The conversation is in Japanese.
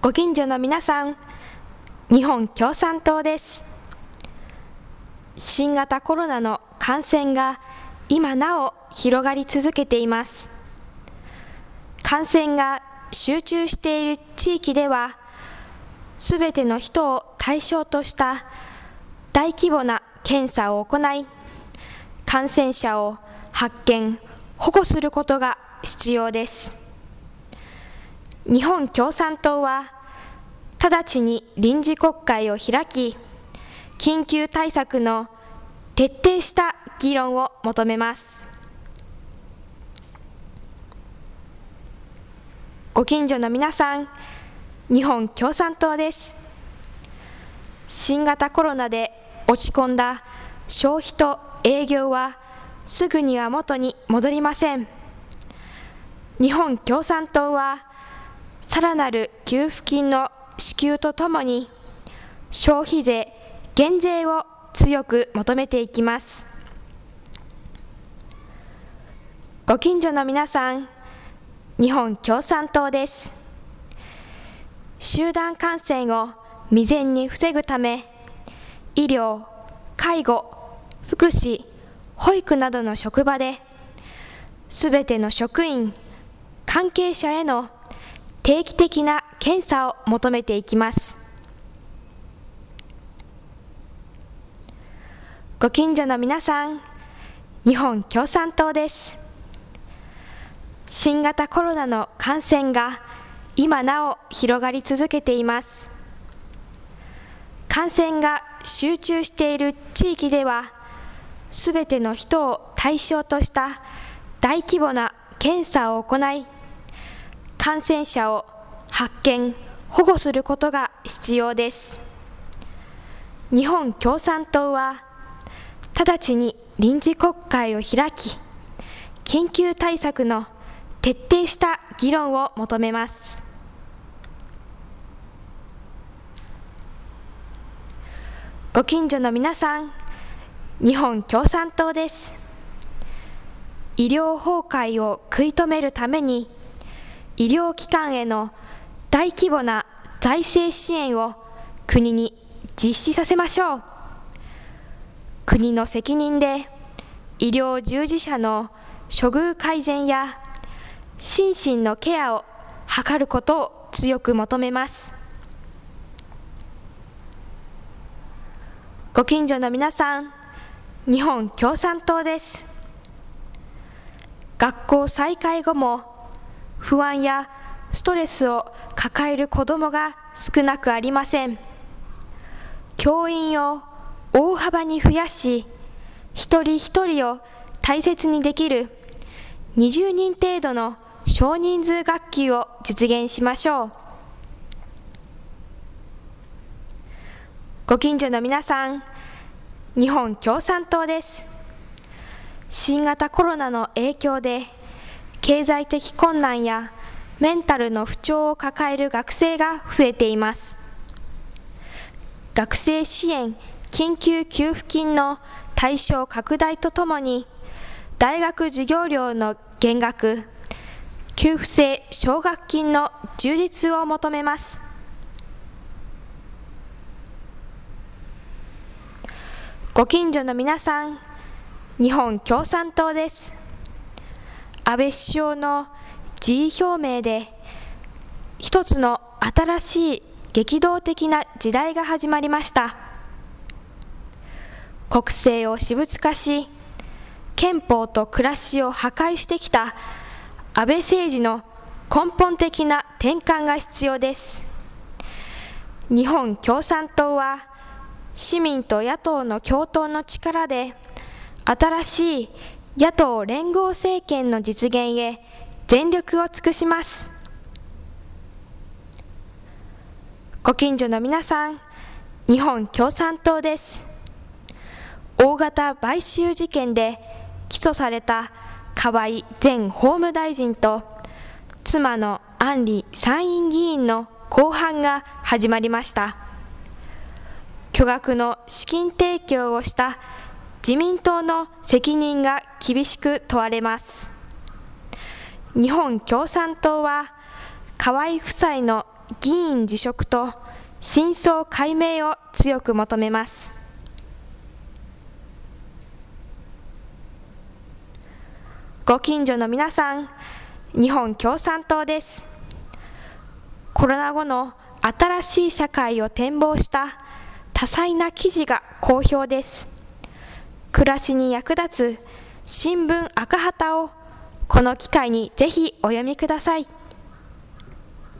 ご近所の皆さん、日本共産党です。新型コロナの感染が今なお広がり続けています。感染が集中している地域では、すべての人を対象とした大規模な検査を行い、感染者を発見・保護することが必要です。日本共産党は、直ちに臨時国会を開き、緊急対策の徹底した議論を求めます。ご近所の皆さん、日本共産党です。新型コロナで落ち込んだ消費と営業はすぐには元に戻りません。日本共産党は、さらなる給付金の支給とともに、消費税減税を強く求めていきます。ご近所の皆さん、日本共産党です。集団感染を未然に防ぐため、医療、介護、福祉、保育などの職場で、すべての職員、関係者への定期的な検査を求めていきます。ご近所の皆さん、日本共産党です。新型コロナの感染が今なお広がり続けています。感染が集中している地域では、すべての人を対象とした大規模な検査を行い、感染者を発見・保護することが必要です。日本共産党は、直ちに臨時国会を開き、緊急対策の徹底した議論を求めます。ご近所の皆さん、日本共産党です。医療崩壊を食い止めるために、医療機関への大規模な財政支援を国に実施させましょう。国の責任で医療従事者の処遇改善や心身のケアを図ることを強く求めます。ご近所の皆さん、日本共産党です。学校再開後も不安やストレスを抱える子どもが少なくありません。教員を大幅に増やし、一人一人を大切にできる20人程度の少人数学級を実現しましょう。ご近所の皆さん、日本共産党です。新型コロナの影響で、経済的困難やメンタルの不調を抱える学生が増えています。学生支援緊急給付金の対象拡大とともに、大学授業料の減額、給付制奨学金の充実を求めます。ご近所の皆さん、日本共産党です。安倍首相の辞意表明で、一つの新しい激動的な時代が始まりました。国政を私物化し、憲法と暮らしを破壊してきた安倍政治の根本的な転換が必要です。日本共産党は、市民と野党の共闘の力で、新しい野党連合政権の実現へ全力を尽くします。ご近所の皆さん、日本共産党です。大型買収事件で起訴された河井前法務大臣と妻の案里参院議員の公判が始まりました。巨額の資金提供をした自民党の責任が厳しく問われます。日本共産党は河井夫妻の議員辞職と真相解明を強く求めます。ご近所の皆さん、日本共産党です。コロナ後の新しい社会を展望した多彩な記事が好評です。暮らしに役立つ新聞赤旗をこの機会にぜひお読みください。